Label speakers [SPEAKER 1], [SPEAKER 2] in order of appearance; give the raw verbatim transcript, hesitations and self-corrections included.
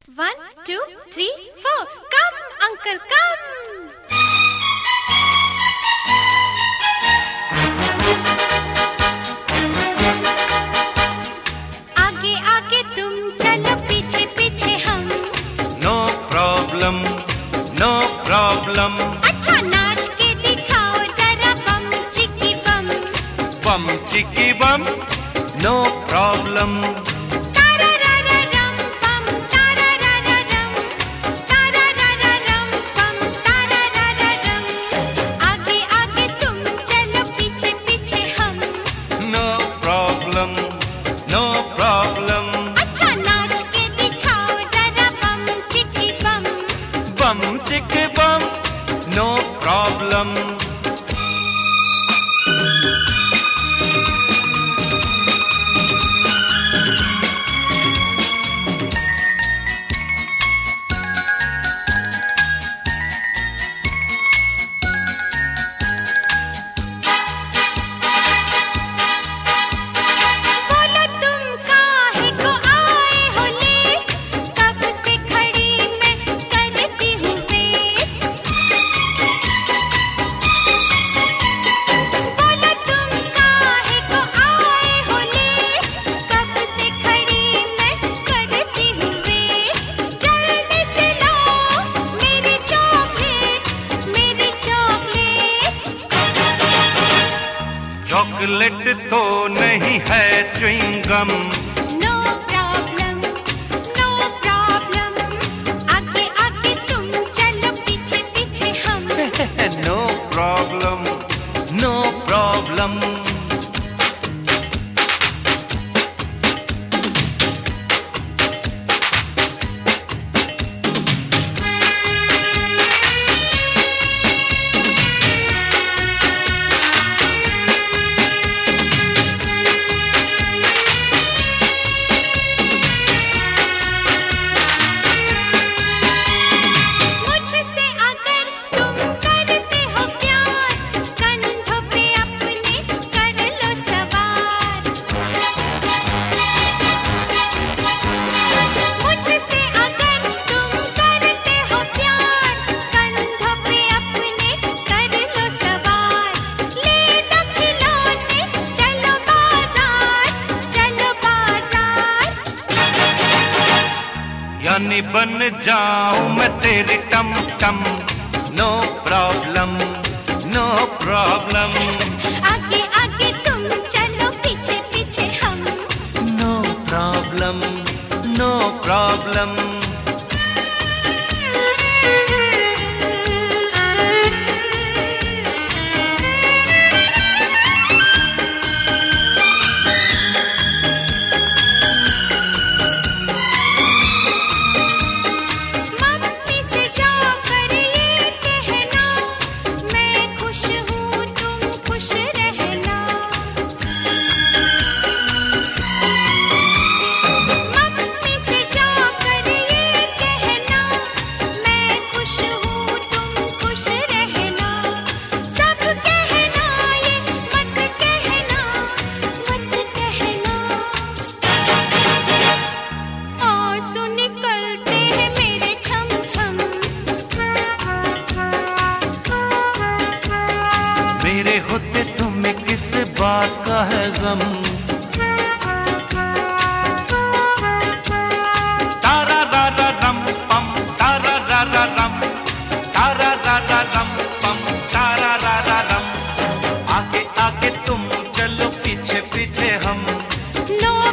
[SPEAKER 1] One, two, three, four. Come, uncle, come. आगे आगे तुम चलो, पीछे पीछे हम.
[SPEAKER 2] No problem, no problem.
[SPEAKER 1] अच्छा नाच के दिखाओ जरा bum chicky bum.
[SPEAKER 2] Bum chicky bum, no problem. No problem.
[SPEAKER 1] अच्छा नाच के दिखाओ जरा bum chicky bum.
[SPEAKER 2] Bum chicky bum, no problem. Chocolate तो नहीं है chewing gum.
[SPEAKER 1] No problem, no problem. आगे आगे तुम चलो, पीछे पीछे हम.
[SPEAKER 2] No problem, no problem. यानी बन जाऊं मैं तेरी टम टम. No problem, no problem.
[SPEAKER 1] आगे आगे तुम चलो, पीछे पीछे हम.
[SPEAKER 2] No problem, no problem. मेरे होते तुम्हें किस बात का है गम. तारा रा रा रम पम, तारा रा रा रम, तारा रा रा रम पम, तारा रा रा रम. आगे आगे तुम चलो, पीछे पीछे हम.
[SPEAKER 1] नो